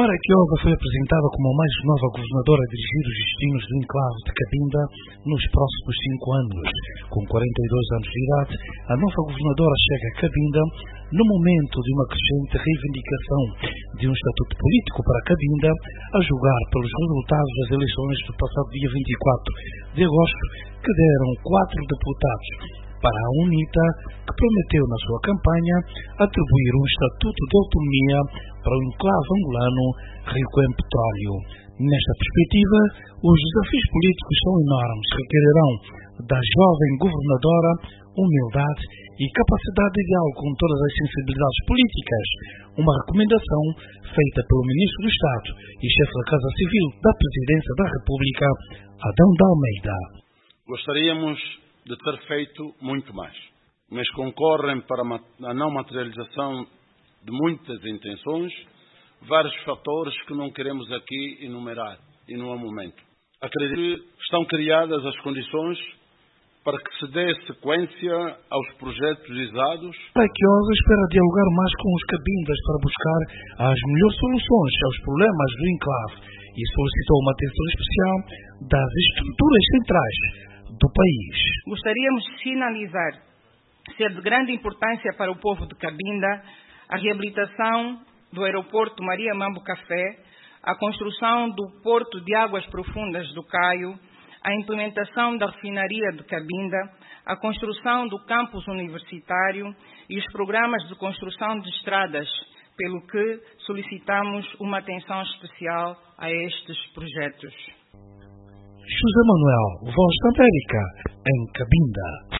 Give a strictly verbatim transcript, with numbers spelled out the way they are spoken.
Maraquiosa foi apresentada como a mais nova governadora a dirigir os destinos do enclave de Cabinda nos próximos cinco anos. Com quarenta e dois anos de idade, a nova governadora chega a Cabinda no momento de uma crescente reivindicação de um estatuto político para Cabinda, a julgar pelos resultados das eleições do passado dia vinte e quatro de agosto, que deram quatro deputados para a UNITA, que prometeu na sua campanha atribuir um estatuto de autonomia para o enclave angolano rico em petróleo. Nesta perspectiva, os desafios políticos são enormes, requererão da jovem governadora humildade e capacidade de diálogo com todas as sensibilidades políticas, uma recomendação feita pelo Ministro do Estado e chefe da Casa Civil da Presidência da República, Adão de Almeida. Gostaríamos de ter feito muito mais, mas concorrem para a não materialização de muitas intenções vários fatores que não queremos aqui enumerar e no momento. Acredito que estão criadas as condições para que se dê sequência aos projetos visados. Maraquiosa espera dialogar mais com os cabindas para buscar as melhores soluções aos problemas do enclave e solicitou uma atenção especial das estruturas centrais do país. Gostaríamos de sinalizar ser de grande importância para o povo de Cabinda a reabilitação do aeroporto Maria Mambo Café, a construção do porto de águas profundas do Caio, a implementação da refinaria de Cabinda, a construção do campus universitário e os programas de construção de estradas, pelo que solicitamos uma atenção especial a estes projetos. José Manuel, Voz da América, em Cabinda.